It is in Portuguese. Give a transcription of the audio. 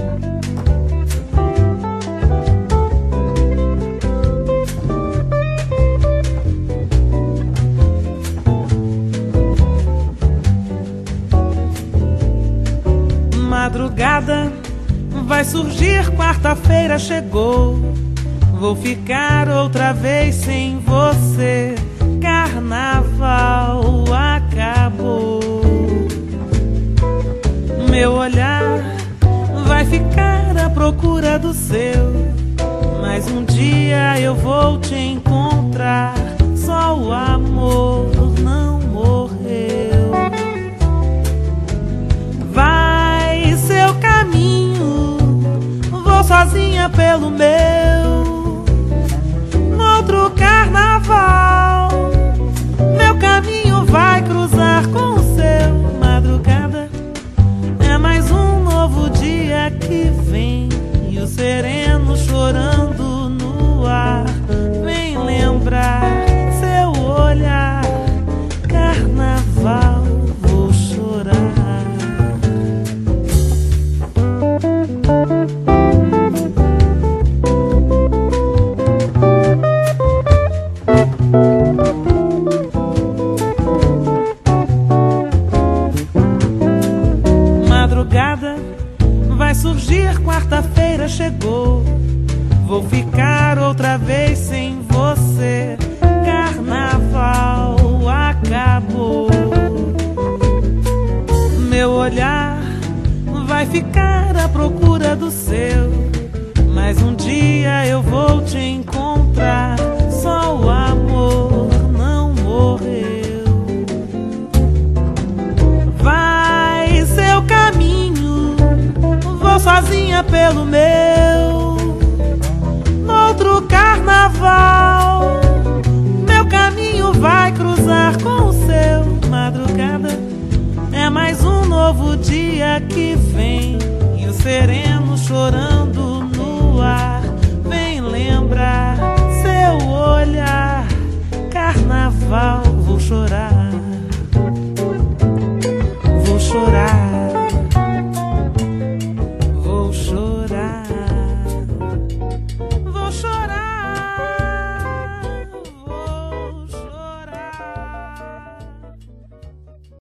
Madrugada vai surgir, quarta-feira chegou. Vou ficar outra vez sem você. Carnaval acabou. Meu olhar vai ficar à procura do seu. Mas um dia eu vou te encontrar. Só o amor não morreu. Vai seu caminho, vou sozinha pelo meu. No outro carnaval, meu caminho vai cruzar com o seu. Madrugada é mais um novo dia que vem, e o sereno chorando no ar vem lembrar seu olhar. Carnaval, vou chorar. Madrugada vai surgir, quarta-feira chegou. Vou ficar outra vez sem você. Carnaval acabou. Meu olhar vai ficar à procura do seu. Mas um dia eu vou te encontrar. Só o amor não morreu. Vai seu caminho, vou sozinha pelo meu. No outro carnaval, meu caminho vai cruzar com o seu. Madrugada é mais um novo dia que vem, e o sereno chorando